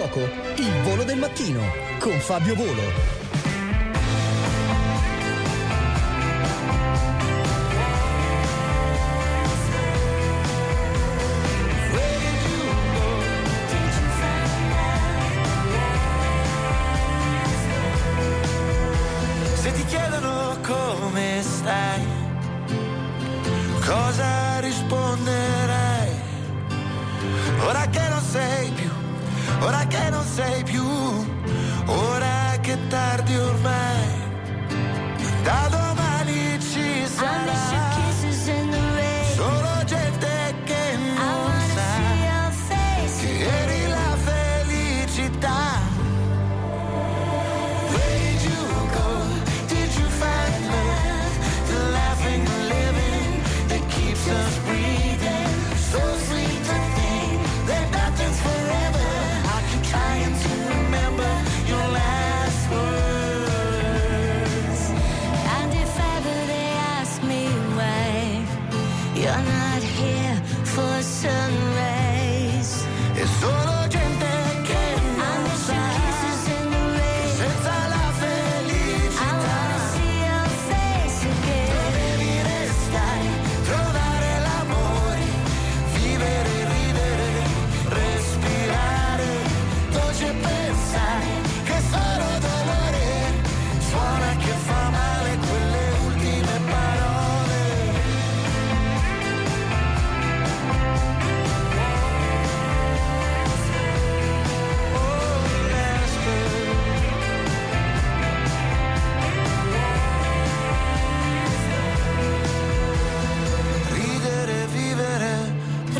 gioco, il volo del mattino con Fabio Volo. Se ti chiedono come stai, cosa risponderai? Ora che non sei più, ora che non sei più, ora che è tardi ormai, da domani ci sarà solo gente che non sa che eri la felicità. Where did you go? Did you find love? The laughing, the living that keeps us breathing. So sweet to think that nothing's forever. I keep trying to remember your last words. And if ever they ask me why you're not here for sun rays, è solo gente che non sa che senza la felicità dovevi restare, trovare l'amore, vivere, ridere, respirare, dolce pensare che solo dolore suona che fa male quelle ultime parole. Ridere, vivere,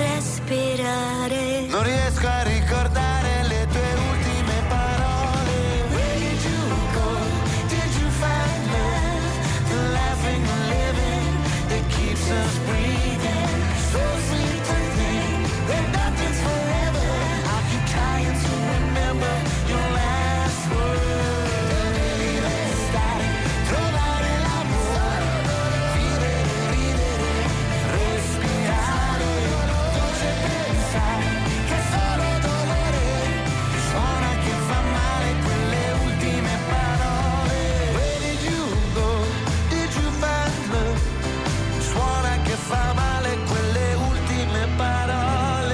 respirare. non riesco a ricordare le tue ultime parole. Where did you go? Did you find love? The laughing, the living that keeps us breathing. So sweet to think that nothing's forever. I'll keep trying to remember your last words. Dovevi restare, trovare l'amore, vivere, ridere, respirare, dolce pensare che solo dolore suona che fa male quelle ultime parole. Where did you go? Did you find love? Suona che fa male quelle ultime parole.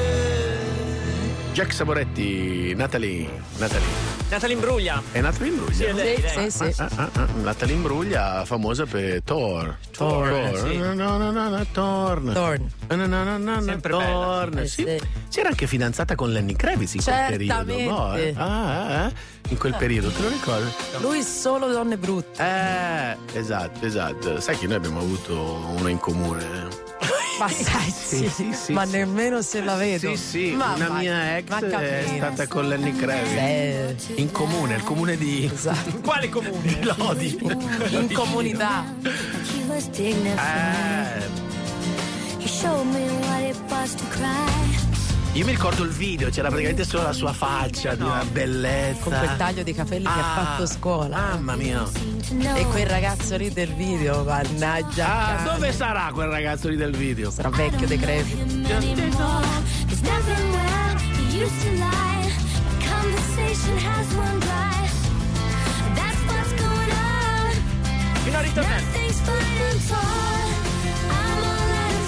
Jack Saboretti, Natalie Imbruglia. è Natalie Imbruglia? Sì, è lei. Sì. Natalie Imbruglia, famosa per Thor. Sì. No, Thorn. Sempre Thorn. bella. Sì. Sì. Si era anche fidanzata con Lenny Kravitz in quel periodo. Certamente. No? In quel periodo, te lo ricordi? Lui solo donne brutte. Esatto. Sai che noi abbiamo avuto uno in comune? Ma sai, sì, ma sì. nemmeno se la vedo. Sì, Ma una vai, mia ex ma è cammina. stata con Lenny Kravitz. In comune, il comune di Esatto. Quale comune? Lodi. In comunità. He was dignified. He showed me what it was to cry. Io mi ricordo il video, c'era praticamente solo la sua faccia di una bellezza. Con quel taglio di capelli che ha fatto a scuola. Mamma mia. E quel ragazzo lì del video, mannaggia. Dove sarà quel ragazzo lì del video? Sarà vecchio decrepito. He's nothing where he used to lie. Conversation has run dry. That's what's going on. Fino a ritornare. Nothing's fine and torn. I'm all out of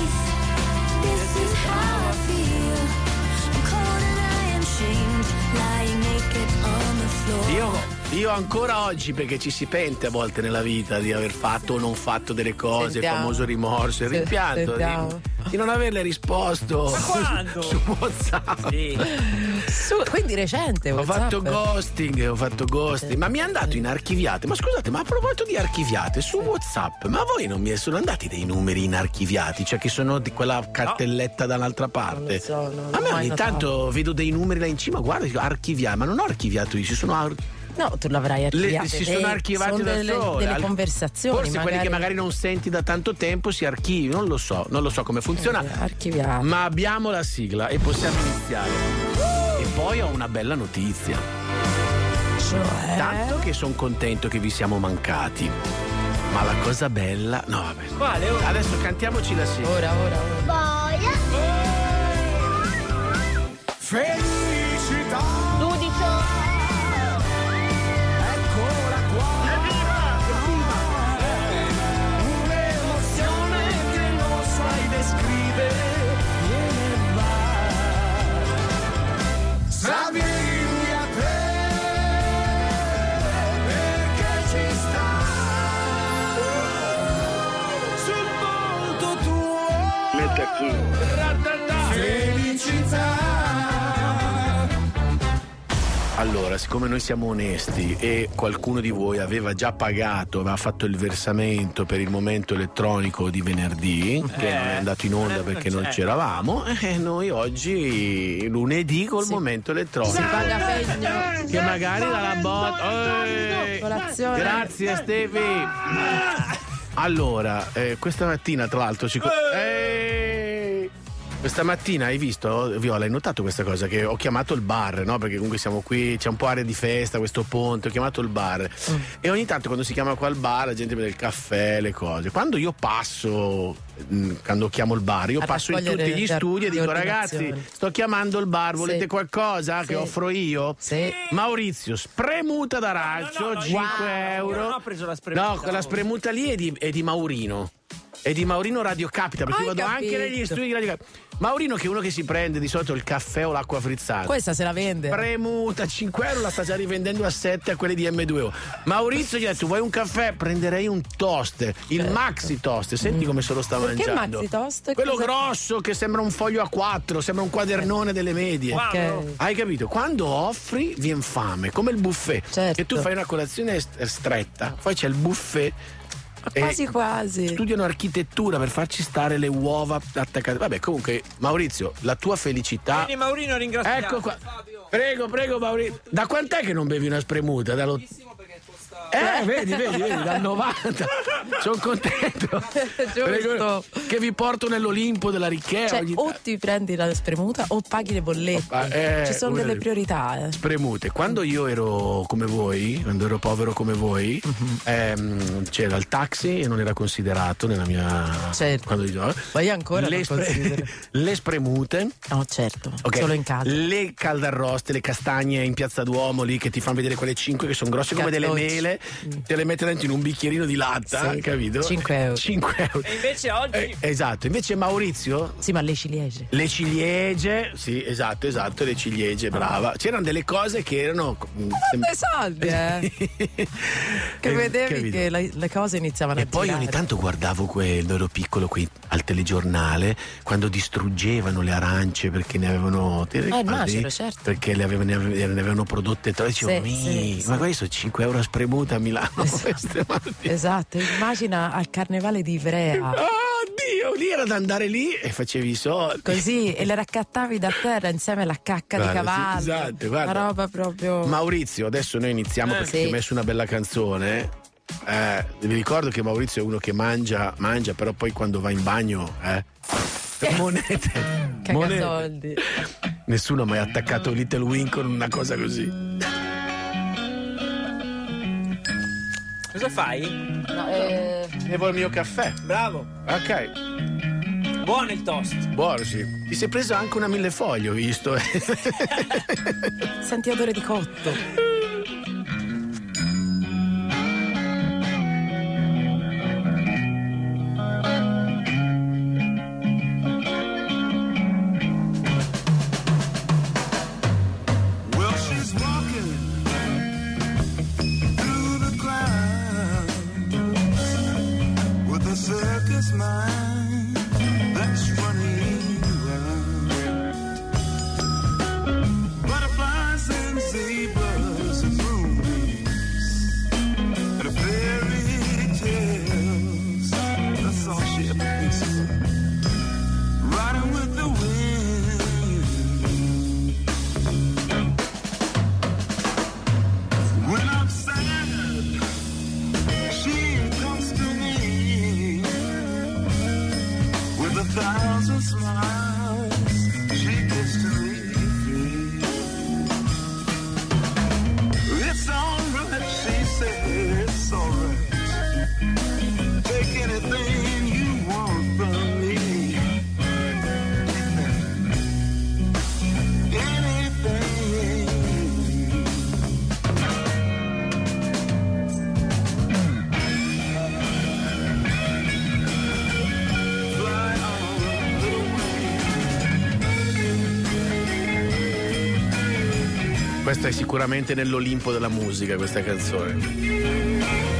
faith. This is how I feel. I'm cold and I am shamed. Lying naked on the floor. Io ancora oggi, perché ci si pente a volte nella vita di aver fatto o non fatto delle cose, Sentiamo. il famoso rimorso, il rimpianto Sentiamo. di non averle risposto Ma quando? su WhatsApp. Sì. Quindi recente, Ho WhatsApp. fatto ghosting, ma mi è andato in archiviate. Ma scusate, ma a proposito di archiviate, su WhatsApp, ma a voi non mi sono andati dei numeri in archiviati? Cioè che sono di quella cartelletta dall'altra parte? Non lo so, non A l'ho me mai ogni notato. tanto vedo dei numeri là in cima, guarda, dico, archiviati, ma non ho archiviato io, ci sono No, tu l'avrai archiviato. si sono archivati sono da sole. delle conversazioni. Forse quelli che magari non senti da tanto tempo si archivano, non lo so come funziona. Archiviato. Ma abbiamo la sigla e possiamo iniziare. E poi ho una bella notizia. Cioè? Tanto che sono contento che vi siamo mancati. Ma la cosa bella. No, vabbè. Quale? Oh. Adesso cantiamoci la sigla. Ora. Felicità. Allora, siccome noi siamo onesti e qualcuno di voi aveva già pagato, aveva fatto il versamento per il momento elettronico di venerdì, che non è andato in onda perché non c'eravamo, noi oggi lunedì col momento elettronico. Si paga pegno. Che magari dalla botta. Colazione. Grazie Stevi. Allora, questa mattina tra l'altro questa mattina hai visto, Viola, hai notato questa cosa? Che ho chiamato il bar, no? Perché comunque siamo qui, c'è un po' area di festa, questo ponte, ho chiamato il bar. E ogni tanto quando si chiama qua al bar la gente vede il caffè, le cose. Quando io passo, quando chiamo il bar, io passo in tutti gli studi e dico: ragazzi, sto chiamando il bar, volete qualcosa che offro io? Sì. Maurizio, spremuta d'arancio, 5 euro. Non ho preso la spremuta. No, quella spremuta lì è di Maurino. È di Maurino Radio Capita, perché io vado anche negli studi di Radio Capita. Maurino, che è uno che si prende di solito il caffè o l'acqua frizzata. Questa se la vende. Premuta 5 euro, la sta già rivendendo a 7 a quelli di M2O. Maurizio gli ha detto: vuoi un caffè? Prenderei un toast, il maxi toast. Senti come se lo sta Perché mangiando. maxi toast? Quello Cosa- grosso che sembra un foglio A4, sembra un quadernone delle medie. Ok. Hai capito? Quando offri vien fame, come il buffet. Certo. Che tu fai una colazione stretta, poi c'è il buffet. Quasi E quasi. studiano architettura per farci stare le uova attaccate. Vabbè, comunque, Maurizio, la tua felicità. Vieni Maurino, ringraziamo. Ecco qua. Prego, Maurizio. Da quant'è che non bevi una spremuta? Vedi, dal 90. Sono contento. Giusto. Che vi porto nell'Olimpo della ricchezza. Cioè, o ti prendi la spremuta o paghi le bollette. Ci sono una delle delle- priorità. Spremute. Quando io ero come voi, quando ero povero come voi, c'era il taxi e non era considerato nella mia. Certo. Quando Ma io ancora le, non considero. le spremute. No, certo. Ok. Solo in casa. Le caldarroste, le castagne in Piazza Duomo lì che ti fanno vedere quelle 5 che sono grosse come delle Cattocci. mele, te le metti dentro in un bicchierino di latta, Sì. capito? 5 euro. 5 euro. E invece oggi Esatto, invece Maurizio Sì, ma le ciliegie. le ciliegie, sì, esatto, le ciliegie, brava. C'erano delle cose che erano Dei soldi, Che vedevi capito? che le cose iniziavano E a poi girare. ogni tanto guardavo quando ero piccolo qui al telegiornale, quando distruggevano le arance perché ne avevano. Ti ricordi? macero, certo. Perché ne avevano prodotte e dicevo, Sì, ma questi sono 5 euro a spremuta a Milano. queste malattie." Esatto, immagina al carnevale di Ivrea. Oddio, lì era da andare lì e facevi i soldi. Così, e le raccattavi da terra insieme alla cacca Guarda, di cavallo. sì, esatto, guarda. Una roba proprio. Maurizio, adesso noi iniziamo perché Sì. ti ho messo una bella canzone. Vi ricordo che Maurizio è uno che mangia, però poi quando va in bagno, monete. Cagasoldi. Nessuno ha mai attaccato Little Wing con una cosa così. cosa fai? No, Bevo il mio caffè. Bravo. Ok. Buono il toast. Buono, sì. Ti sei preso anche una millefoglio, ho visto. senti odore di cotto. Well, she's walking through the crowd with a circus mind that's running around. Butterflies and zebras and moonbeams and fairy tales. That's all she ever thinks about. Riding with the wind. When I'm sad, she comes to me with 1,000 smiles. She gives to me free. It's alright, she said, it's alright. Take anything you want from me. Anything. Fly on, little wing. Questa è sicuramente nell'Olimpo della musica, questa canzone.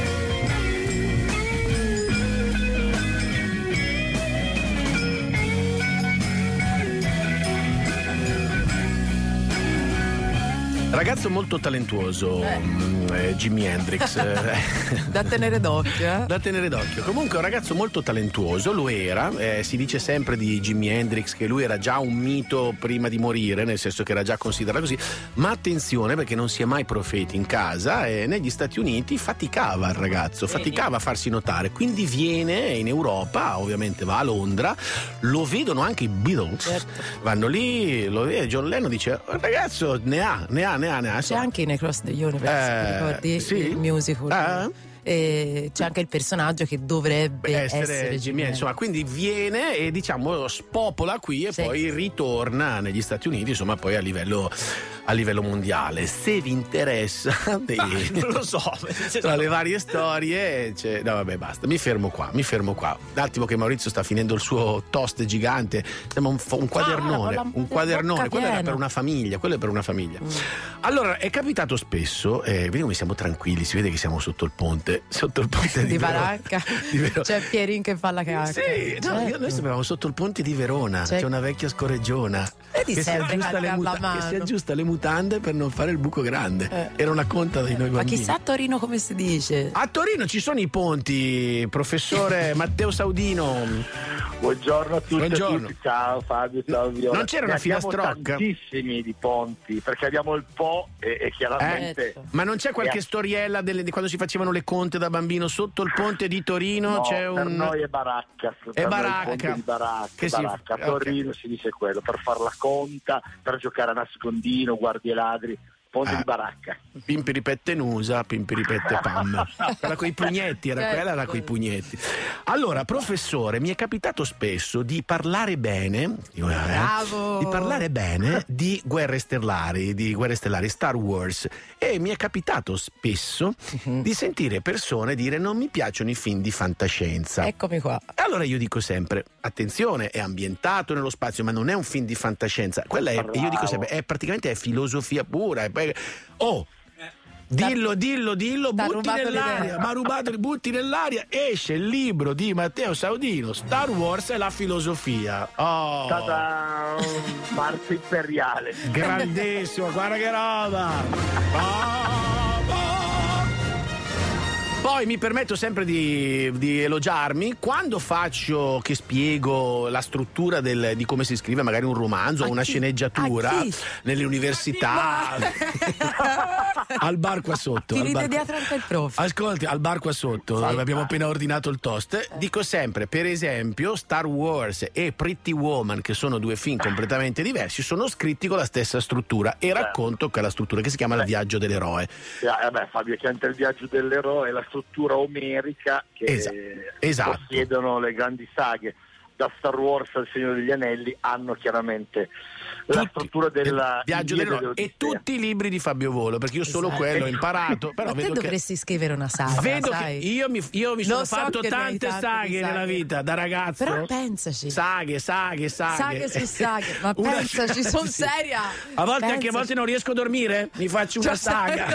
Ragazzo molto talentuoso, Jimi Hendrix. Da tenere d'occhio, Da tenere d'occhio. Comunque un ragazzo molto talentuoso, lo era. Si dice sempre di Jimi Hendrix che lui era già un mito prima di morire, nel senso che era già considerato così. Ma attenzione, perché non si è mai profeti in casa, e negli Stati Uniti faticava il ragazzo, faticava a farsi notare. Quindi viene in Europa, ovviamente va a Londra, lo vedono anche i Beatles, Certo. vanno lì, lo vede John Lennon, dice il ragazzo ne ha. C'è anche in Across the Universe, ti ricordi? Sì? Il musical. E c'è anche il personaggio che dovrebbe essere Jimi, insomma, quindi viene e diciamo spopola qui e Sì. poi ritorna negli Stati Uniti, insomma, poi a livello mondiale. Se vi interessa Non lo so. tra le varie storie no vabbè, basta, mi fermo qua un attimo che Maurizio sta finendo il suo toast gigante, sembra un quadernone, quello era per una famiglia, Allora è capitato spesso, vedi come siamo tranquilli, si vede che siamo sotto il ponte di Baracca. di Verona. C'è Pierin che fa la cacca. Sì, no, Certo. noi sapevamo sotto il ponte di Verona, Certo. c'è una vecchia scorreggiona Vedi che si, sempre aggiusta calcar la mano. che si aggiusta le mutande per non fare il buco grande. Era una conta di noi Ma bambini. chissà a Torino come si dice. A Torino ci sono i ponti, professore Matteo Saudino. Buongiorno a tutti Buongiorno. e tutti, ciao Fabio, ciao Viola. Non c'era una Ne abbiamo filastrocca? tantissimi di ponti, perché abbiamo il Po e chiaramente... Certo. Ma non c'è qualche storiella di quando si facevano le conte da bambino sotto il ponte di Torino? No, c'è per un... noi è Baracca. È per noi Baracca. il ponte di Baracca, Che si- Baracca. A Torino si dice quello, per far la conta, per giocare a nascondino, guardie ladri, ponte di Baracca. Pimpiripette Nusa, Pimpiripette Pam. Quella coi pugnetti, Certo. quella era coi pugnetti. Allora, professore, mi è capitato spesso di parlare bene, Bravo! di parlare bene di guerre stellari, Star Wars, e mi è capitato spesso di sentire persone dire non mi piacciono i film di fantascienza. Eccomi qua. Allora io dico sempre, attenzione, è ambientato nello spazio, ma non è un film di fantascienza. Quella è, io dico sempre, è praticamente filosofia pura. Dillo, T'ha butti rubato nell'aria, l'idea. ma rubato, butti nell'aria, esce il libro di Matteo Saudino, Star Wars e la filosofia. Oh, Ta-da! Marzo imperiale. grandissimo, guarda che roba! Poi mi permetto sempre di elogiarmi quando faccio, che spiego la struttura di come si scrive magari un romanzo o una sceneggiatura A chi? nelle università. Al bar qua sotto. Ti al ride bar- dietro anche il prof. Ascolti, al bar qua sotto, dove abbiamo appena ordinato il toast, dico sempre, per esempio, Star Wars e Pretty Woman, che sono due film completamente diversi, sono scritti con la stessa struttura e racconto quella struttura che si chiama Il viaggio dell'eroe. Fabio, chianta il viaggio dell'eroe, la struttura omerica che Esatto. possiedono le grandi saghe. Da Star Wars al Signore degli Anelli hanno chiaramente la struttura del viaggio Iliade dell'eroe e dell'Odissea. tutti i libri di Fabio Volo, perché io solo Esatto. quello ho imparato, però Ma te vedo che dovresti scrivere una saga, vedo sai? che io mi sono Lo so fatto che ne hai tante tante saghe di nella saghe. vita da ragazzo. Però pensaci. Saghe. Saghe su saghe. Ma Una- pensaci, sono Sì. seria. A volte anche a Pensaci. volte non riesco a dormire, mi faccio una saga.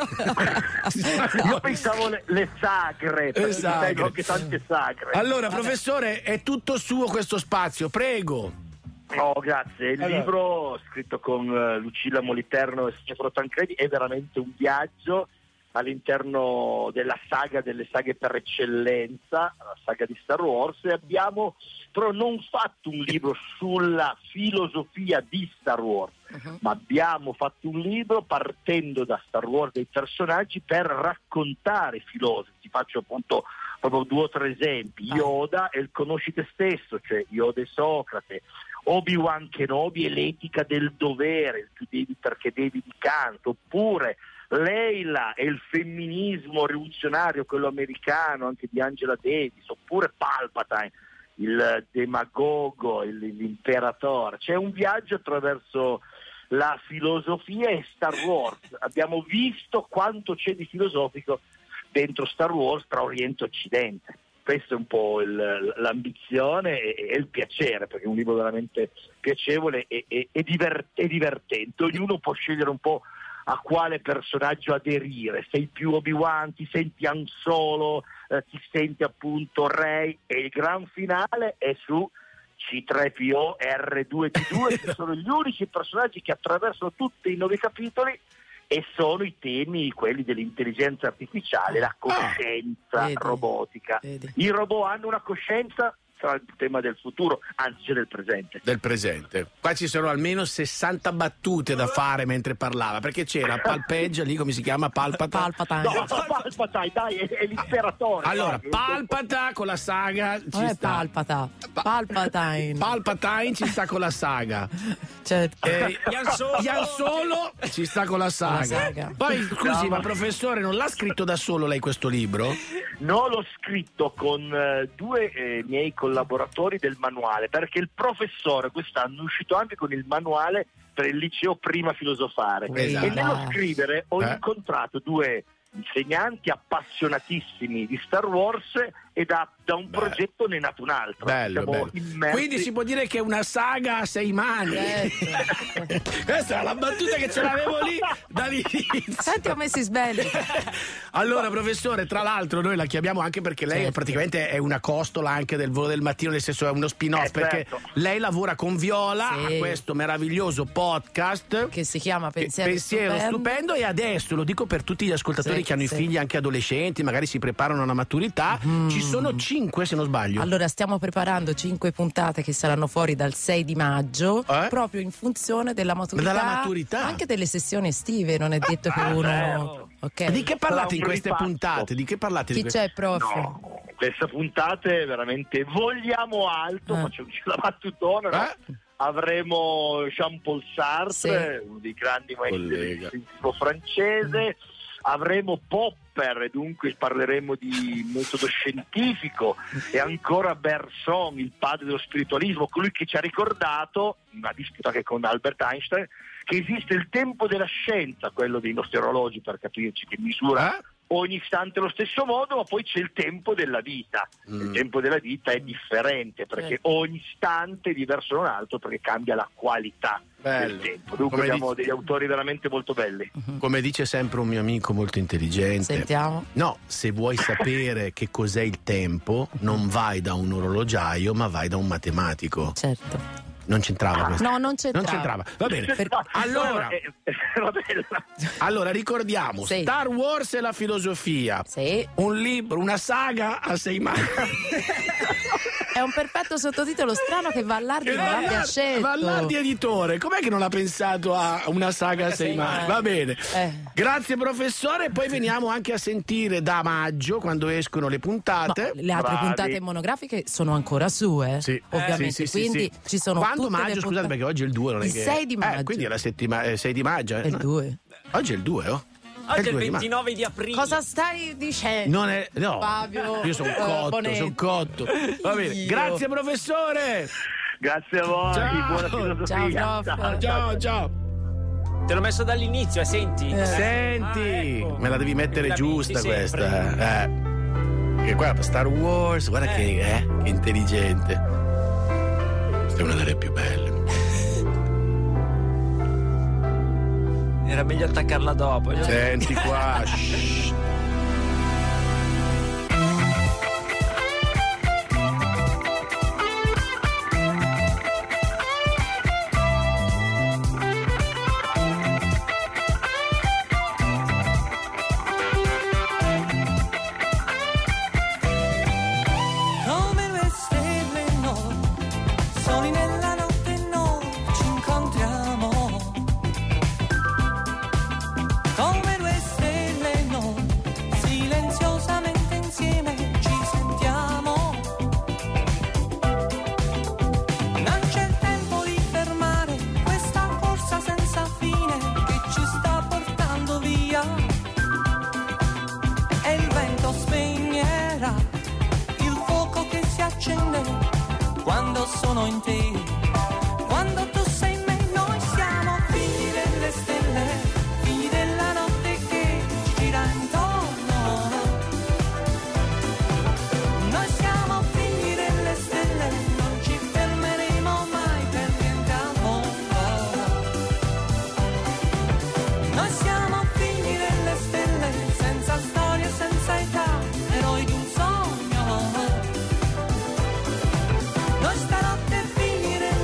Io pensavo le sagre, perché Sagre. sai anche tante sagre. Allora, professore, è tutto suo questo spazio, prego. Oh, grazie. Il Allora. libro scritto con Lucilla Moliterno e Stefano Tancredi è veramente un viaggio all'interno della saga delle saghe per eccellenza, la saga di Star Wars, e abbiamo però non fatto un libro sulla filosofia di Star Wars, ma abbiamo fatto un libro partendo da Star Wars, dei personaggi, per raccontare i filosofi. Ti faccio appunto proprio 2 o 3 esempi. Yoda e il conosci te stesso, cioè Yoda e Socrate, Obi-Wan Kenobi e l'etica del dovere, il tu devi perché devi di Kant, oppure Leila e il femminismo rivoluzionario, quello americano, anche di Angela Davis, oppure Palpatine, il demagogo, l'imperatore. C'è un viaggio attraverso la filosofia e Star Wars. Abbiamo visto quanto c'è di filosofico dentro Star Wars tra Oriente e Occidente. Questo è un po' l'ambizione e il piacere, perché è un libro veramente piacevole e divertente. Ognuno può scegliere un po' a quale personaggio aderire. Sei più Obi-Wan, ti senti Han Solo, ti senti appunto Rey, e il gran finale è su C3PO e R2D2, che sono gli unici personaggi che attraversano tutti i 9 capitoli e sono i temi, quelli dell'intelligenza artificiale, la coscienza vedi, robotica. vedi. I robot hanno una coscienza? Sarà il tema del futuro, anzi del presente. Del presente. Qua ci sono almeno 60 battute da fare mentre parlava, perché c'era Palpeggia lì, come si chiama? Palpatine. No, Palpatine, dai, è l'imperatore. Allora, dai. Palpata con la saga ci Non è sta. Palpatine. Palpatine ci sta con la saga. Certo. Ian Solo ci sta con la saga. saga. Poi scusi, ma professore, non l'ha scritto da solo lei questo libro? No, l'ho scritto con due miei collaboratori del manuale, perché il professore quest'anno è uscito anche con il manuale per il liceo Prima Filosofare. Esatto. E nello scrivere ho Eh? incontrato due insegnanti appassionatissimi di Star Wars e da un progetto ne è nato un altro. Bello, Siamo bello. immersi. Quindi si può dire che è una saga a 6 mani. Questa è la battuta che ce l'avevo lì dall'inizio. Senti come si sveglia. Allora, professore, tra l'altro noi la chiamiamo anche perché lei Certo. praticamente è una costola anche del Volo del Mattino, nel senso è uno spin-off, perché certo. lei lavora con Viola Sì. a questo meraviglioso podcast Che si chiama Pensiero Stupendo, e adesso lo dico per tutti gli ascoltatori Sì, che hanno i sì. figli anche adolescenti, magari si preparano a una maturità, ci sono 5 se non sbaglio. Allora stiamo preparando 5 puntate che saranno fuori dal 6 di maggio, proprio in funzione della maturità, Dalla maturità? anche delle sessioni estive, non è detto che uno... certo. Ok. Di che parlate in un queste ripasso. puntate? Di che parlate? Chi di queste... c'è, prof? No, questa puntata è veramente vogliamo alto, facciamoci la battutona, no? Avremo Jean-Paul Sartre, uno dei grandi maestri del Collega. scientifico francese, avremo Popper, e dunque parleremo di metodo scientifico, e ancora Bergson, il padre dello spiritualismo, colui che ci ha ricordato, in una disputa che con Albert Einstein, che esiste il tempo della scienza, quello dei nostri orologi, per capirci, che misura ogni istante allo stesso modo, ma poi c'è il tempo della vita. Il tempo della vita è differente, perché ogni istante è diverso da un altro, perché cambia la qualità del tempo. Dunque Come abbiamo degli autori veramente molto belli. Come dice sempre un mio amico molto intelligente, Sentiamo. no, se vuoi sapere che cos'è il tempo, non vai da un orologiaio, ma vai da un matematico. Certo. Non c'entrava questo? No, non c'entrava. Non c'entrava. Va bene. Allora, Allora ricordiamo, Sì. Star Wars e la filosofia. Sì. Un libro, una saga a 6 mani. È un perfetto sottotitolo, strano che Vallardi non l'abbia scelto. Vallardi editore, com'è che non ha pensato a una saga a 6 mani? Va bene. Grazie professore, poi veniamo anche a sentire da maggio, quando escono le puntate. Le altre puntate monografiche sono ancora sue, Sì. ovviamente, Sì, quindi sì. ci sono Quando tutte le maggio, scusate, puntate- perché oggi è il 2, non è il che 6 di maggio. quindi è la 6 di maggio. È il 2. Oggi è il 2, oh? Oggi è il 2 di maggio. 29 di aprile. Cosa stai dicendo? Non è, no, Fabio, io sono cotto, Bonetti. sono cotto. Va bene, Io. grazie professore. Grazie a voi, Ciao. buona filosofia. Ciao, prof. Ciao. Te l'ho messo dall'inizio, senti. Senti, ecco. me la devi mettere La giusta vinci questa. Che qua Star Wars, guarda che intelligente. Questa è una delle più belle. Era meglio attaccarla dopo. Senti qua. shh. Come due stelle noi, soli nella notte noi ci incontriamo. Come due stelle noi, silenziosamente insieme ci sentiamo. Non c'è il tempo di fermare questa corsa senza fine che ci sta portando via. E il vento spegnerà il fuoco che si accende quando sono in te, quando tu sei in me. Noi siamo figli delle stelle, figli della notte che ci gira intorno. Noi siamo figli delle stelle, non ci fermeremo mai per niente al mondo. Noi siamo figli delle stelle, senza storia, senza età, eroi di un sogno. Noi stanotte figli delle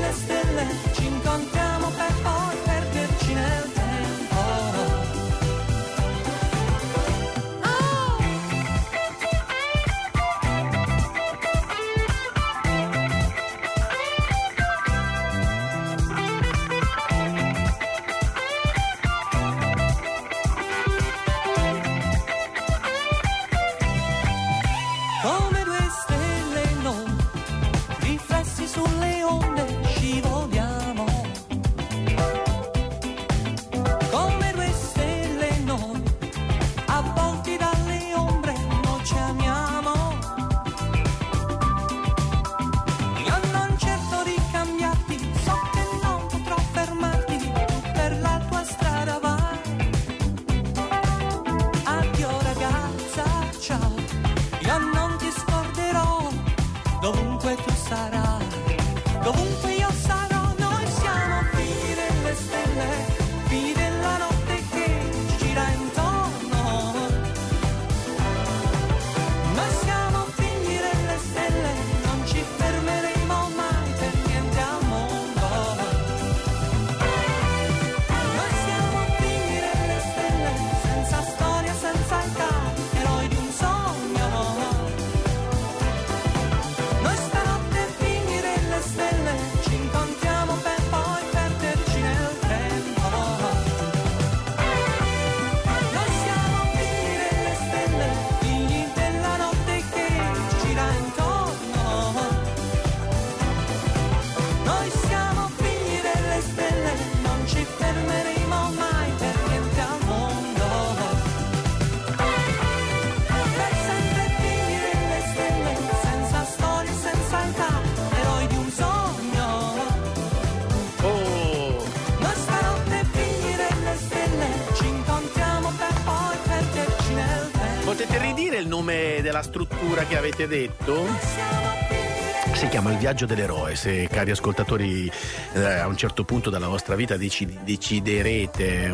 nome della struttura che avete detto? Si chiama Il viaggio dell'eroe. Se, cari ascoltatori, a un certo punto della vostra vita deciderete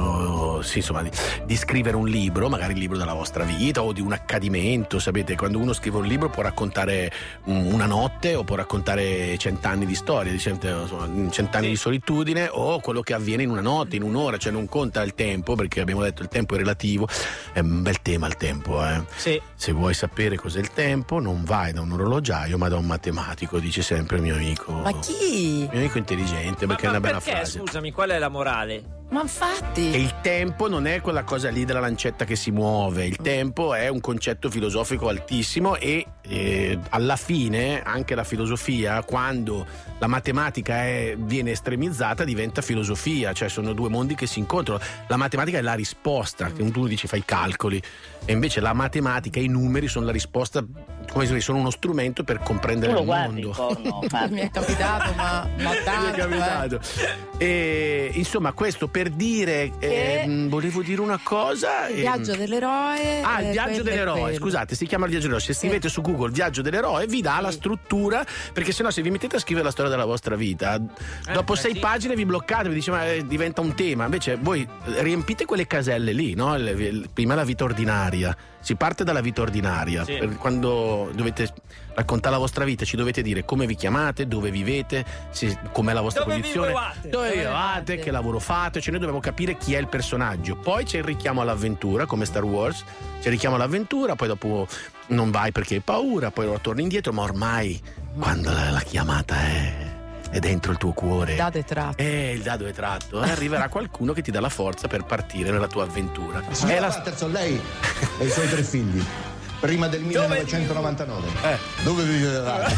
di scrivere un libro, magari il libro della vostra vita o di un accadimento, sapete, quando uno scrive un libro può raccontare una notte o può raccontare 100 anni di storia, 100 anni di solitudine, o quello che avviene in una notte, in un'ora, cioè non conta il tempo, perché abbiamo detto il tempo è relativo. È un bel tema il tempo, Sì. Se vuoi sapere cos'è il tempo, non vai da un orologiaio ma da un matematico, dice sempre il mio amico. Ma chi? Il mio amico intelligente, perché è una bella perché, frase. scusami, qual è la morale? Ma infatti. E il tempo non è quella cosa lì della lancetta che si muove, il tempo è un concetto filosofico altissimo e alla fine anche la filosofia, quando la matematica viene estremizzata, diventa filosofia, cioè sono due mondi che si incontrano. La matematica è la risposta, che tu dici fai i calcoli, e invece la matematica, i numeri sono la risposta, come se sono uno strumento per comprendere il mondo. Mi è capitato, ma tanto. Mi è capitato. E, insomma, questo per dire volevo dire una cosa. Il viaggio dell'eroe. Il viaggio dell'eroe, scusate, si chiama il viaggio dell'eroe. Se scrivete su Google viaggio dell'eroe vi dà la struttura, perché sennò se vi mettete a scrivere la storia della vostra vita, dopo 6 pagine vi bloccate, vi dice ma diventa un tema. Invece voi riempite quelle caselle lì, no? Prima la vita ordinaria. Si parte dalla vita ordinaria. Sì. Quando dovete raccontare la vostra vita ci dovete dire come vi chiamate, dove vivete, com'è la vostra condizione, dove vivate, che lavoro fate, cioè noi dobbiamo capire chi è il personaggio. Poi c'è il richiamo all'avventura, come Star Wars, c'è il richiamo all'avventura, poi dopo non vai perché hai paura, poi torni indietro, ma ormai quando la chiamata è dentro il tuo cuore, il dado è tratto. Il dado è tratto, e arriverà qualcuno che ti dà la forza per partire nella tua avventura. Signora Patterson, lei e i suoi 3 figli, prima del 1999, dove viveva?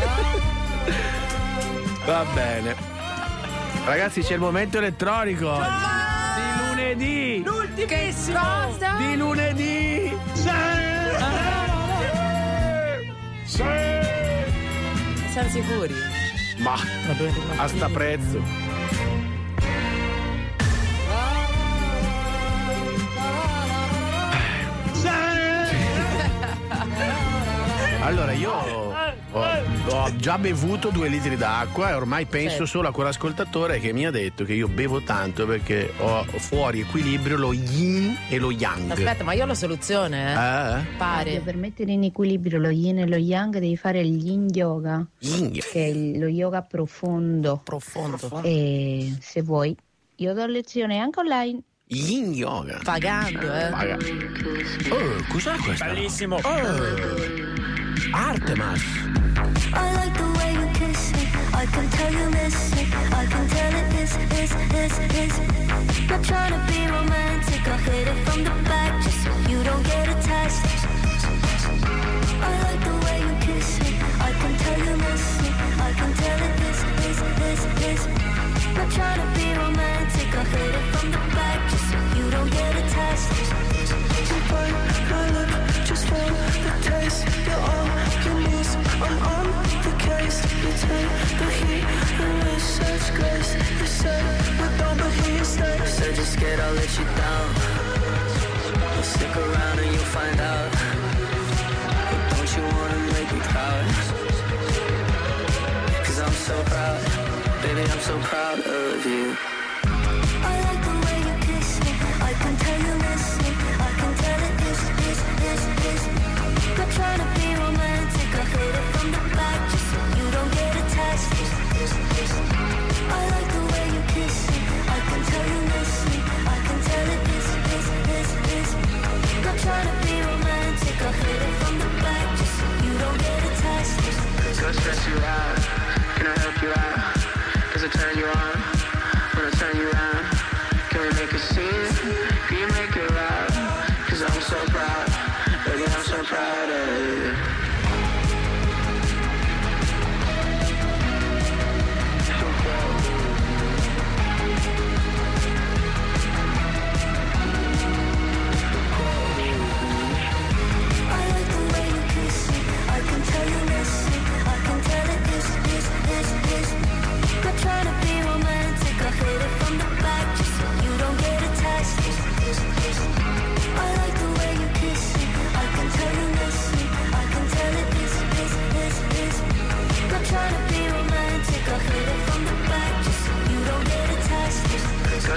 Va bene, ragazzi, c'è il momento elettronico di lunedì. L'ultimissimo. Cosa? Di lunedì. Siamo sicuri? Ma a sta prezzo. Allora io ho già bevuto 2 litri d'acqua e ormai penso solo a quell'ascoltatore che mi ha detto che io bevo tanto perché ho fuori equilibrio lo yin e lo yang. Aspetta, ma io ho la soluzione, pare. Per mettere in equilibrio lo yin e lo yang devi fare il yin yoga, che è lo yoga profondo. E se vuoi io do lezione anche online. Yin yoga. Pagando, cos'è questo? Bellissimo. Artemas. I like the way you kiss me. I can tell you miss it. I can tell it is. Not trying to be romantic. I'll hit it from the back just so you don't get attached. I like the way you kiss me. I can tell you miss it. I can tell it is. Not trying to be romantic. I'll hit it from the back just so you don't get attached. You bite my lip just for the taste. You're all you need. I'm on the case. You take the heat and with such grace. You say we don't, but here you stay. Said you're scared I'll let you down. Well, stick around and you'll find out. But don't you wanna make me proud? 'Cause I'm so proud. Baby, I'm so proud of you. I like the way you kiss me. I can tell you miss me. I can tell it is. Not trying to be romantic. I'll hit it from the back just so you don't get attached. I like the way you kiss me. I can tell you miss me. I can tell it is. Not trying to be romantic. I'll hit it from the back just so you don't get attached. Go stress you out. Can I help you out? Does it turn you on? When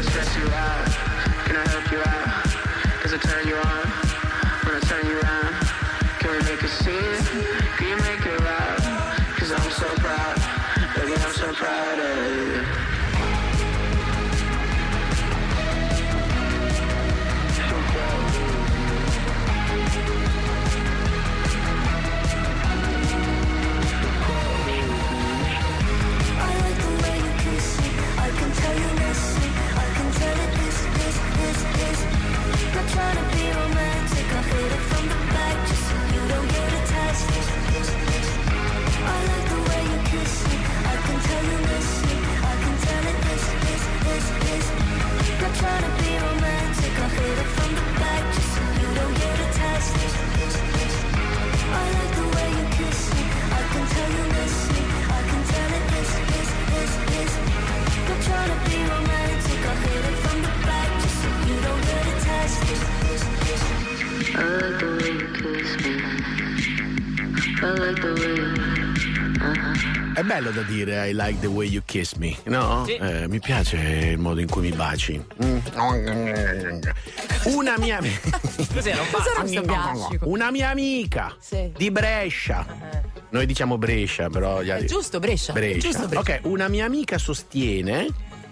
I stress you out? Can I help you out? Does it turn you on when I turn you around? Can we make a scene? Can you make it loud? Cause I'm so proud, baby, I'm so proud of you. Not trying to be romantic, I hit it from the back just so you don't get attached. I like the way you kiss me, I can tell you miss me, I can tell it this. Not trying to be romantic, I hit it from the back just so you don't get attached. I like the way you kiss me, I can tell you miss me, I can tell it this. Not trying to be romantic, I hit it from the back just so you don't get attached. I like the way you kiss me. I like the way. È bello da dire I like the way you kiss me, no? Sì. Mi piace il modo in cui mi baci. Una mia Cos'era? Una mia amica di Brescia. Noi diciamo Brescia, però gli altri... Giusto, Brescia. Giusto, Brescia. Ok, una mia amica sostiene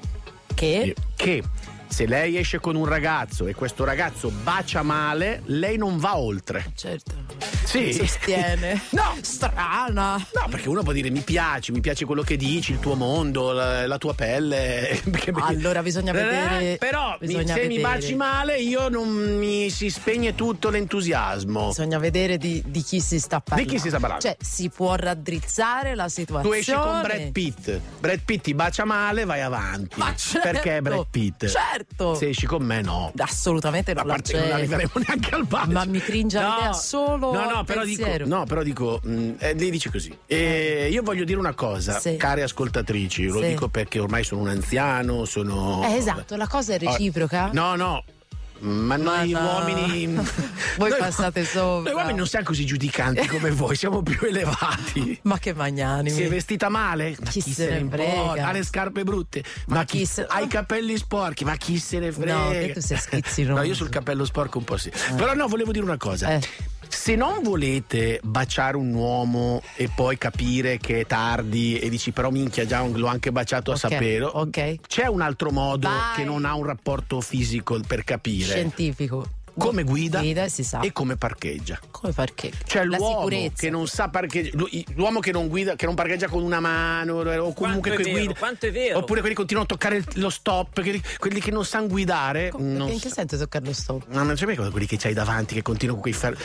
che se lei esce con un ragazzo e questo ragazzo bacia male, lei non va oltre. Certo. Sì. Sostiene. No. Strana. No, perché uno può dire mi piace quello che dici, il tuo mondo, la tua pelle. Allora bisogna vedere. Però bisogna se vedere. mi baci male, io non mi si spegne tutto l'entusiasmo. Bisogna vedere di chi si sta parlando. Di chi si sta parlando? Cioè, si può raddrizzare la situazione. Tu esci con Brad Pitt. Brad Pitt ti bacia male, vai avanti. Ma certo, perché è Brad Pitt? Certo. Se esci con me, no. Assolutamente non A parte che non arriveremo neanche al bacio. Ma mi cringe l'idea solo al pensiero. però dico lei dice così. Io voglio dire una cosa, care ascoltatrici, lo dico perché ormai sono un anziano, sono... esatto, la cosa è reciproca. No. Ma noi uomini voi passate sopra. Noi uomini non siamo così giudicanti come voi, siamo più elevati. Ma che magnanimi. Si è vestita male? Ma chi se ne frega? Ha le scarpe brutte? Ma chi ha i capelli sporchi? Ma chi se ne frega? No, che tu sei schizzinoso. No, io sul capello sporco un po' sì. Però no, volevo dire una cosa. Se non volete baciare un uomo e poi capire che è tardi e dici però minchia già l'ho anche baciato a sapere, c'è un altro modo che non ha un rapporto fisico per capire. Scientifico. Come guida si sa. E come parcheggia. Come parcheggia? Cioè la l'uomo sicurezza. che non sa parcheggiare, l'uomo che non guida, che non parcheggia con una mano o comunque che guida. Quanto è vero? Oppure quelli che continuano a toccare lo stop, quelli che non sanno guidare. In che senso toccare lo stop? No, non c'è mai quelli che c'hai davanti che continuano con quei ferri.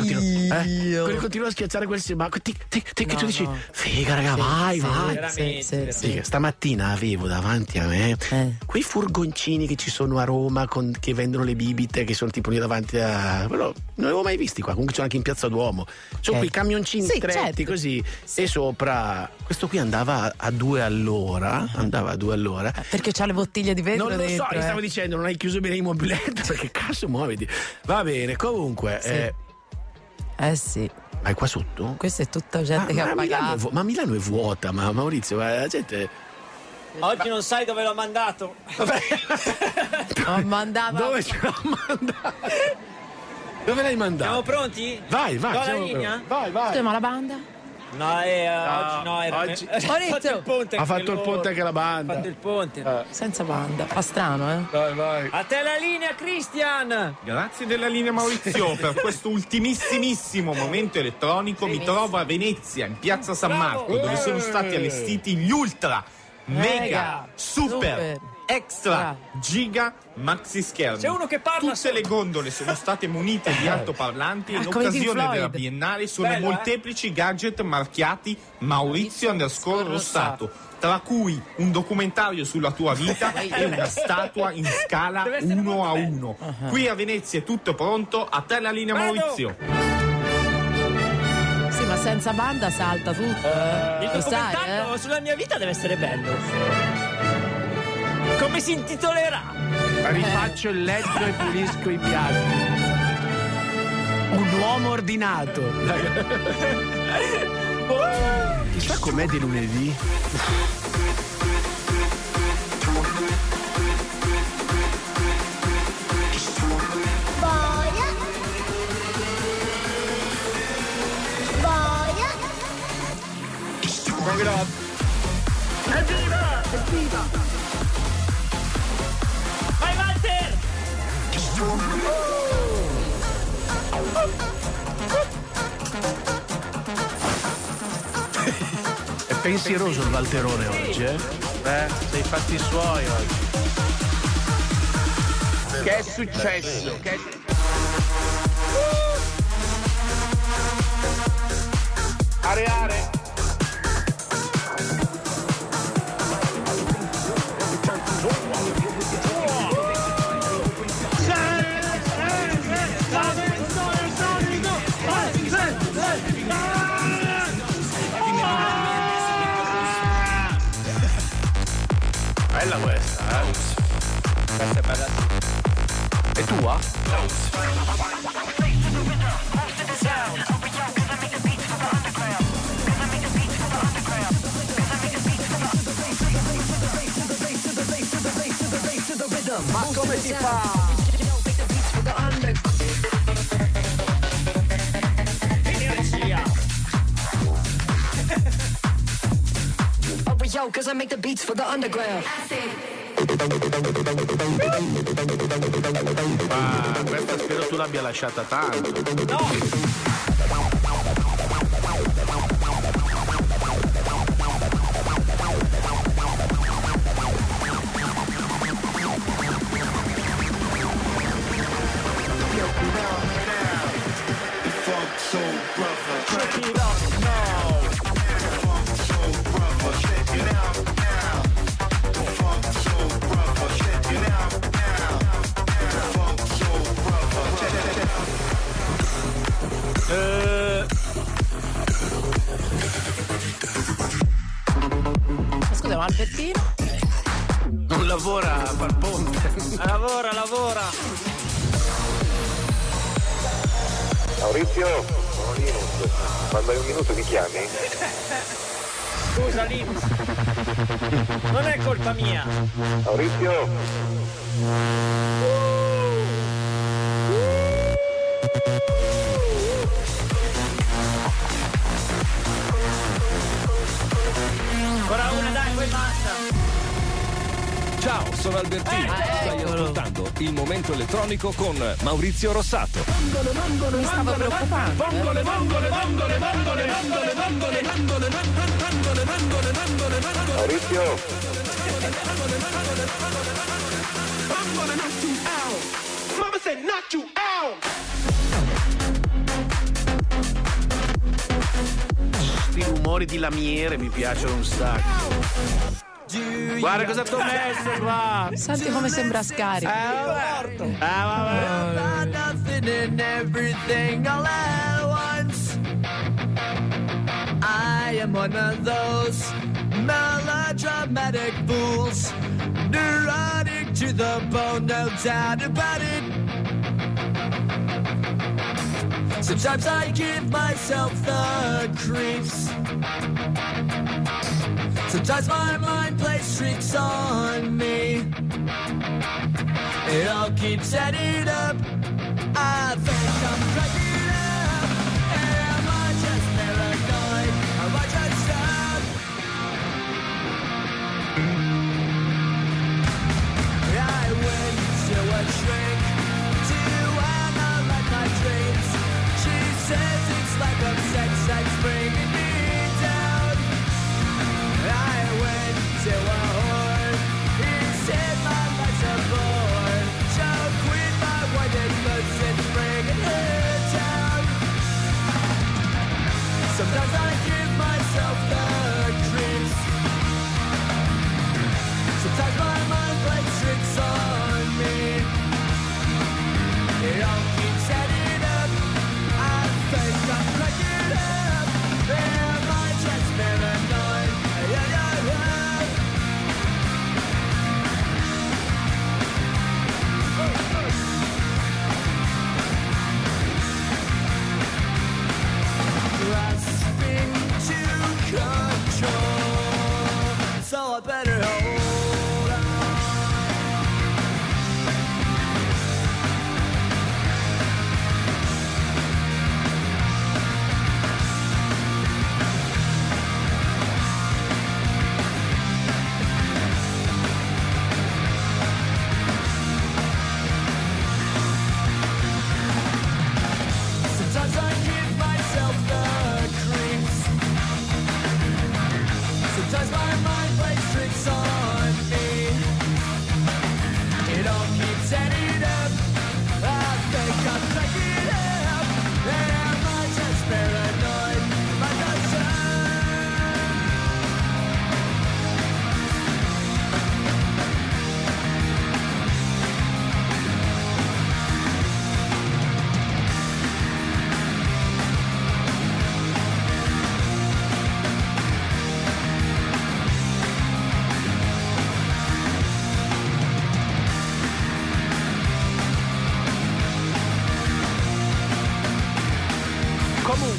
Quelli continuano a schiacciare quel ma che tu dici figa raga, vai. Sì. Stamattina avevo davanti a me quei furgoncini che ci sono a Roma che vendono le bibite, che sono tipo lì davanti a... Però non li avevo mai visti qua, comunque sono anche in Piazza Duomo. Sono quei camioncini stretti così e sopra questo qui andava a 2 all'ora. Perché c'ha le bottiglie di vetro non lo dentro, so, gli stavo dicendo non hai chiuso bene il mobiletto perché cazzo muoviti. Va bene, comunque sì. Ma è qua sotto? Questa è tutta gente che ha pagato. Ma Milano è vuota, ma Maurizio, la gente... Oggi non sai dove l'ho mandato. Ho mandato. Dove ce l'ho mandato? Dove l'hai mandato? Siamo pronti? Vai. Do la linea? Vai. Ma la banda? No, oggi no, oggi... Ha fatto il ponte anche la banda. Ha fatto il ponte. Senza banda. Fa strano, Vai. A te la linea, Christian. Grazie della linea, Maurizio. Per questo ultimissimissimo momento elettronico mi trovo a Venezia, in piazza San Marco, dove sono stati allestiti gli ultra, mega, super, extra, giga, maxi schermi. C'è uno che parla. Tutte le gondole sono state munite di altoparlanti e in occasione della Biennale sono molteplici gadget marchiati Maurizio _Rossato, tra cui un documentario sulla tua vita e una statua in scala 1:1. Qui a Venezia è tutto pronto, a te la linea, Maurizio. Sì, ma senza banda salta tutto. Il documentario sulla mia vita deve essere bello. Come si intitolerà? Rifaccio il letto e pulisco i piatti. Un uomo ordinato. Chissà com'è di lunedì. Evviva! Evviva! Vai Walter! È pensieroso il Valterone oggi, eh? Sei fatti suoi oggi. Che è successo? Areare. Bella questa, Questa è bella. È tua? Ma come si fa? Energia. Yo, cause I make the beats for the underground. Ma questa spero tu l'abbia lasciata tanto. No! Scusa, ma Albertino? Non lavora a far ponte. Lavora. Maurizio, sono Linus. Quando hai un minuto mi chiami? Scusa Linus. Non è colpa mia. Maurizio? Ancora una, dai, poi basta. Ciao, sono Albertino. Stai ascoltando il momento elettronico con Maurizio Rossato. Mi stavo preoccupando. Maurizio? Mama said knock you out. Sti rumori di lamiere mi piacciono un sacco. Guarda cosa ti ho messo qua. Senti come sembra scarico. Vabbè. Nothing and everything all at once. I am one of those melodramatic fools, neurotic to the bone, no doubt about it. Sometimes I give myself the creeps. Sometimes my mind plays tricks on me. It all keeps adding up. I think I'm cracking up. Am I just paranoid? Am I just sad? I went to a shrink to analyze my dreams. She says it's like a sex bringing me down. I went to a whore. He said my life's a bore. So quit my wife and cause it's bringing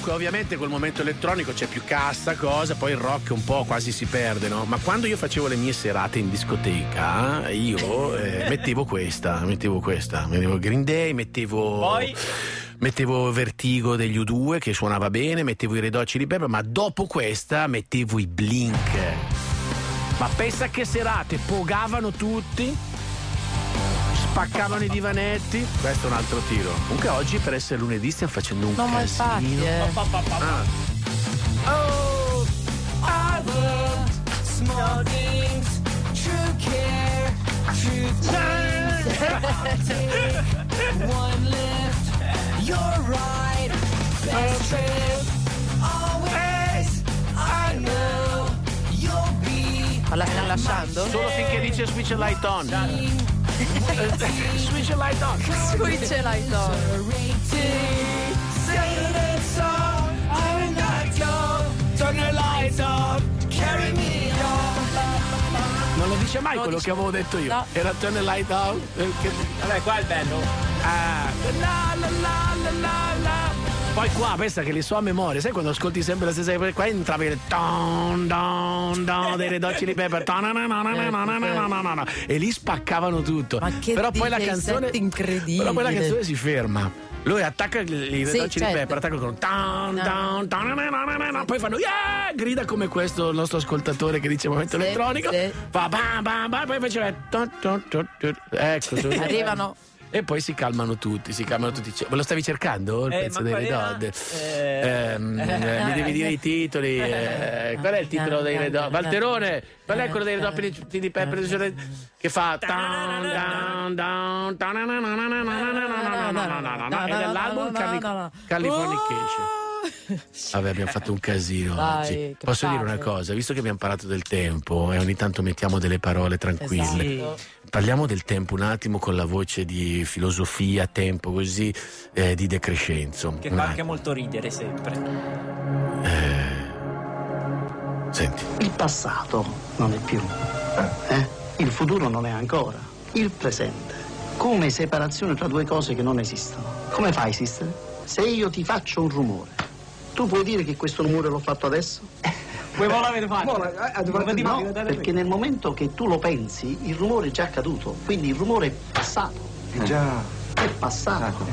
Comunque ovviamente col momento elettronico c'è più cassa, cosa, poi il rock un po' quasi si perde, no? Ma quando io facevo le mie serate in discoteca, io mettevo Green Day, mettevo Vertigo degli U2 che suonava bene, mettevo i Red Hot Chili Pepper, ma dopo questa mettevo i Blink. Ma pensa che serate, pogavano tutti, spaccavano i divanetti. Questo è un altro tiro. Comunque oggi per essere lunedì stiamo facendo un casino. Oh, I love small things, true care, true take one lift, you're right, best trip, always, I know you'll be. Ma la stiamo lasciando? Solo finché dice switch light on. Switch light on. Switch light on. Turn the lights on, carry me on. Non lo dice mai quello che avevo detto io. No. Era turn the light on. Vabbè, qua è il bello. Poi qua pensa che li so a memoria. Sai quando ascolti sempre la stessa cosa? Qua entrava il don don don dei Red Hot Chili Pepper e lì spaccavano tutto. Ma che però poi la DJ canzone set incredibile. Però poi la canzone si ferma. Lui attacca i Red Hot Chili Pepper, attacca con poi fanno yeah! Grida come questo il nostro ascoltatore che dice momento elettronico. Fa bam bam bam, poi faceva ecco. Arrivano. E poi si calmano tutti. Ve lo stavi cercando? Il pezzo dei Red Hot? Mi devi dire i titoli. Qual è il titolo dei Red Hot? Valterone, qual è quello dei Red Hot Chili Pepper che fa ed è l'album Californication. Vabbè, abbiamo fatto un casino oggi. Posso dire una cosa? Visto che abbiamo parlato del tempo e ogni tanto mettiamo delle parole tranquille, parliamo del tempo un attimo con la voce di filosofia, tempo così, di De Crescenzo. Che fa anche molto ridere sempre. Senti. Il passato non è più, il futuro non è ancora, il presente. Come separazione tra due cose che non esistono. Come fa a esistere? Se io ti faccio un rumore, tu puoi dire che questo rumore l'ho fatto adesso? Vuoi l'avete fatto? No, perché nel momento che tu lo pensi, il rumore è già accaduto, quindi il rumore è passato. È passato.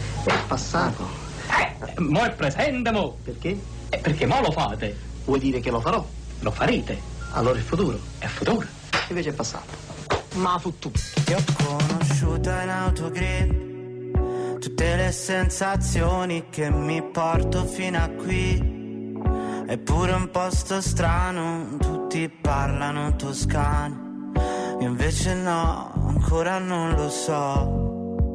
Mo è presente, mo. Perché? Perché mo lo fate. Vuoi dire che lo farò? Lo farete. Allora è futuro. È futuro. Invece è passato. Ma fu tutto. Ti ho conosciuta in autogrill, tutte le sensazioni che mi porto fino a qui. Eppure un posto strano, tutti parlano toscano, io invece no, ancora non lo so.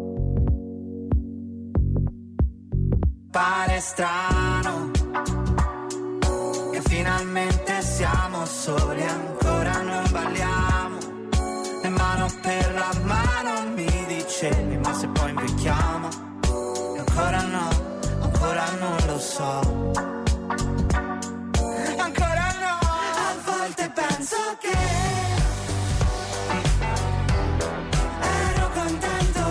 Pare strano che finalmente siamo soli, ancora non balliamo, e mano per la mano mi dicevi, ma se poi invecchiamo, e ancora no, ancora non lo so. Ancora no, a volte penso che ero contento,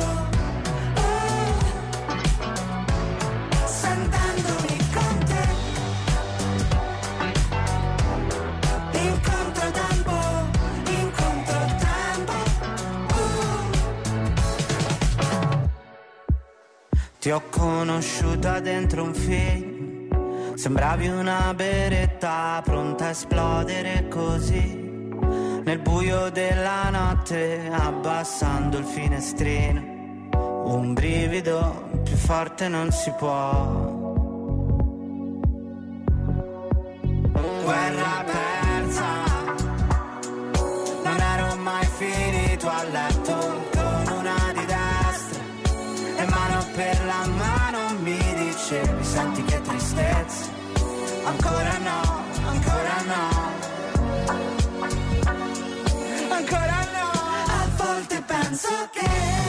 sentendomi con te, in controtempo, Ti ho conosciuta dentro un film, sembravi una beretta pronta a esplodere così, nel buio della notte, abbassando il finestrino. Un brivido più forte non si può. Guerra persa, non ero mai finito a letto con una di destra, e mano per la mano mi dicevi, senti che tristezza. Ancora no, ancora no, ancora no. A volte penso che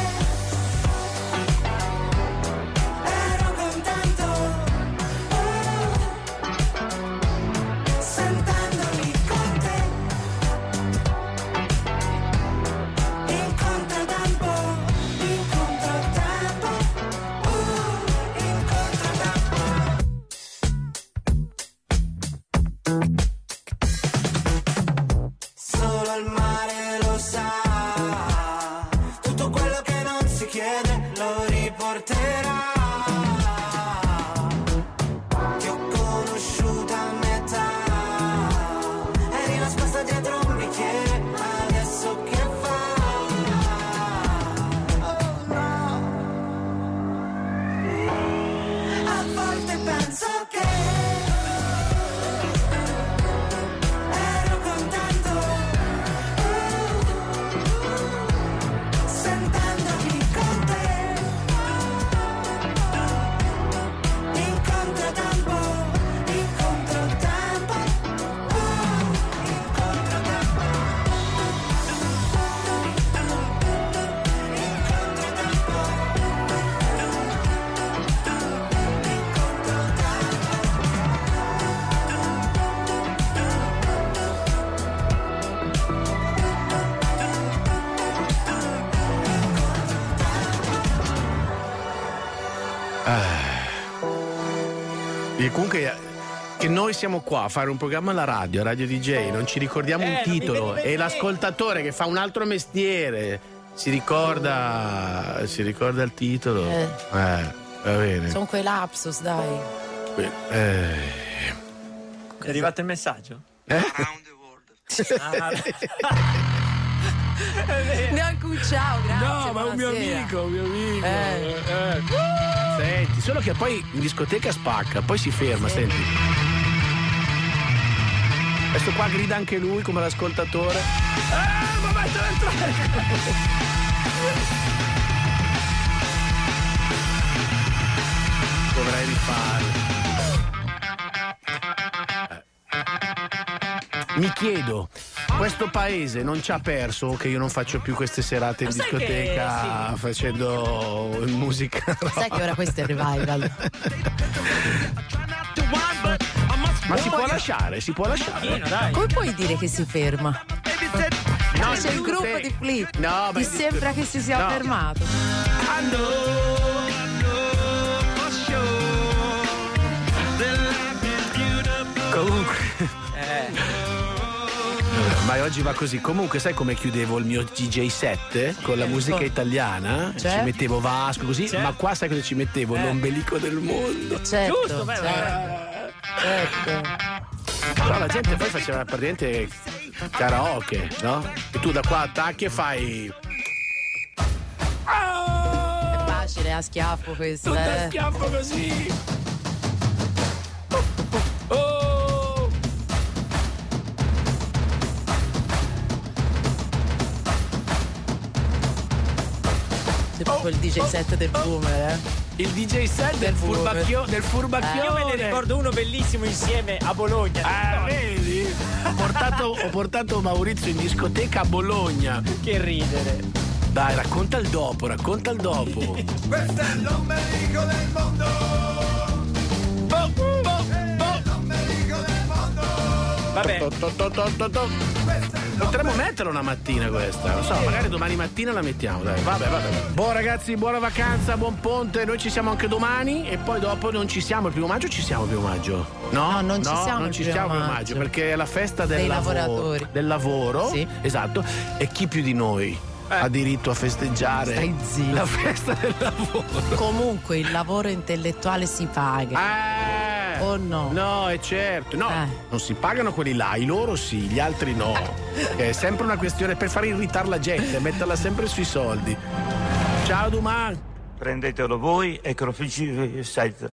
ero contento, sentendomi con te, in controtempo, in controtempo, in controtempo. chiede lo riporterà. Ti ho conosciuta a metà, eri nascosta dietro un bicchiere, adesso che fai? Oh no. A volte penso che ero contento, sentendomi con te. Incontro tempo, incontro tempo, incontro tempo. E comunque che noi siamo qua a fare un programma alla radio, Radio DJ, non ci ricordiamo un titolo e l'ascoltatore che fa un altro mestiere si ricorda il titolo. Va bene. Sono quei lapsus, dai. È arrivato il messaggio? Neanche un ciao, grazie. No, ma un mio amico. Senti, solo che poi in discoteca spacca, poi si ferma, senti. Adesso qua grida anche lui come l'ascoltatore. Ma vai a entrare! Dovrei rifarlo. Mi chiedo, questo paese non ci ha perso che io non faccio più queste serate in discoteca facendo musica? Sai che ora questo è il revival. Ma si può lasciare, si può lasciare. Come puoi dire che si ferma? No, c'è il gruppo di Flip. No, ti sembra che si sia fermato? Comunque ma oggi va così. Comunque sai come chiudevo il mio DJ set? Con la musica italiana, ci mettevo Vasco così, ma qua sai cosa ci mettevo? L'ombelico del mondo. Giusto, Però la gente poi faceva praticamente karaoke, no? E tu da qua attacchi e fai è facile, a schiaffo questo. tutto a schiaffo così. Il DJ set del boomer, Il DJ set del furbacchione. Io me ne ricordo uno bellissimo insieme a Bologna. Vedi? Ho portato Maurizio in discoteca a Bologna. Che ridere. Dai, racconta il dopo. Questo è l'ombelico del mondo. L'ombelico del mondo. Vabbè. Potremmo metterla una mattina questa, non so, magari domani mattina la mettiamo, dai. Vabbè. Buon ragazzi, buona vacanza, buon ponte, noi ci siamo anche domani e poi dopo non ci siamo il 1 maggio, ci siamo il 1 maggio. No, non ci siamo il 1 maggio perché è la festa del lavoro. Sì. Esatto, e chi più di noi ha diritto a festeggiare la festa del lavoro? Comunque il lavoro intellettuale si paga. O no? No, è certo. No, non si pagano quelli là, i loro sì, gli altri no. È sempre una questione per far irritare la gente, metterla sempre sui soldi. Ciao domani. Prendetelo voi e Croffici 7.